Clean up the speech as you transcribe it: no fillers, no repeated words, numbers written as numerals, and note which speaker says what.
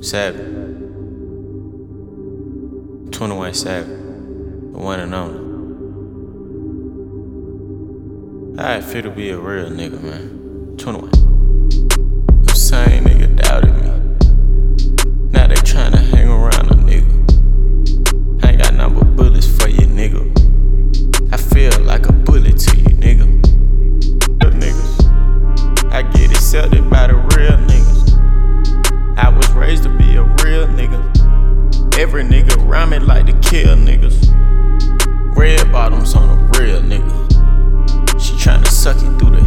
Speaker 1: Savage. 21 Savage. The one and only. How it feel to be a real nigga, man. 21. Them same nigga doubted me. Now they tryna hang around a nigga. I ain't got nothing but bullets for you, nigga. I feel like a bullet to you, nigga. Real niggas. I get accepted by the real niggas. I was raised to be a real nigga. Every nigga around me like to kill niggas. Red bottoms on a real nigga. She tryna suck it through the